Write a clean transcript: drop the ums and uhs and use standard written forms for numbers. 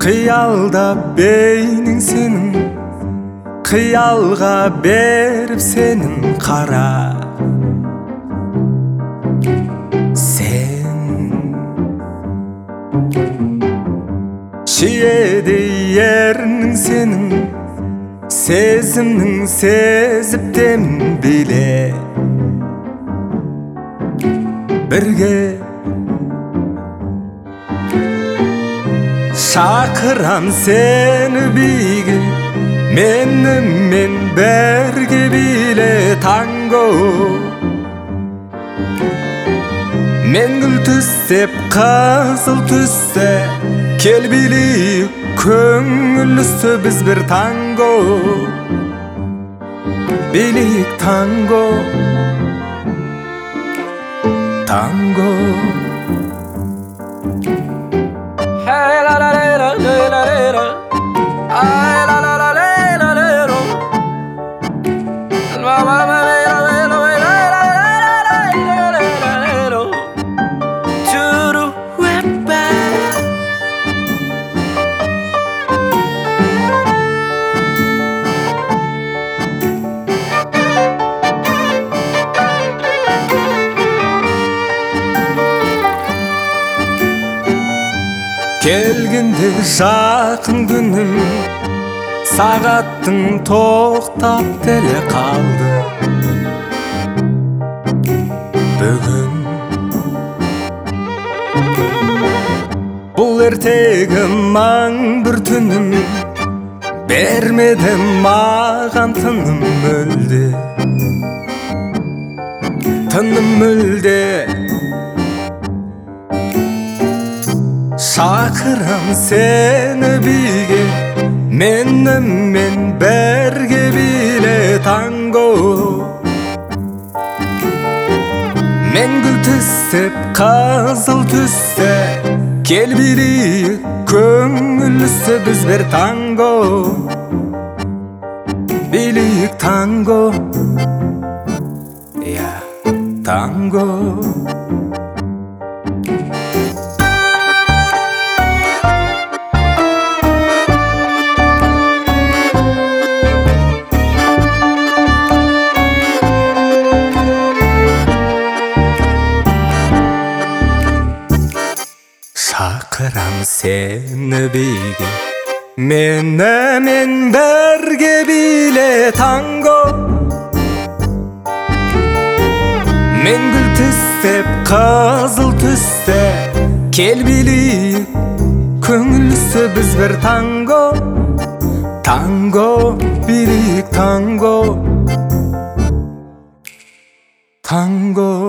Қиялдап бейнің сенің, қиялға беріп сенің қара. Сен шиеде ерінің сенің, сезімнің сезіп демін биле. Бірге шақырам сені биге, менімен бірге биле танго. Мен гүл түстеп қызыл түсте, кел билейік көңілісі біз бір танго. Билейік танго, танго. Hey la la la la la la la, ay la la la la la la la, la la la la la la la la la la, churu wepa. Келгенде жақын күнім, сағаттың тоқтап теле қалды. Бүгін бұл ертегі маң бір түнім, бермеді маған тыным мүлде. Тыным мүлде. Шақырам сені биге, менімен бірге биле танго. Мен гүл түстеп қызыл түсте, кел билейік көңілісі біз бір танго. Билейік танго, я танго. Шақырам сені биге, менімен бірге биле танго. Мен гүл түстеп қызыл түсте, кел билейік көңілісі біз бір танго. Танго, билейік танго, танго.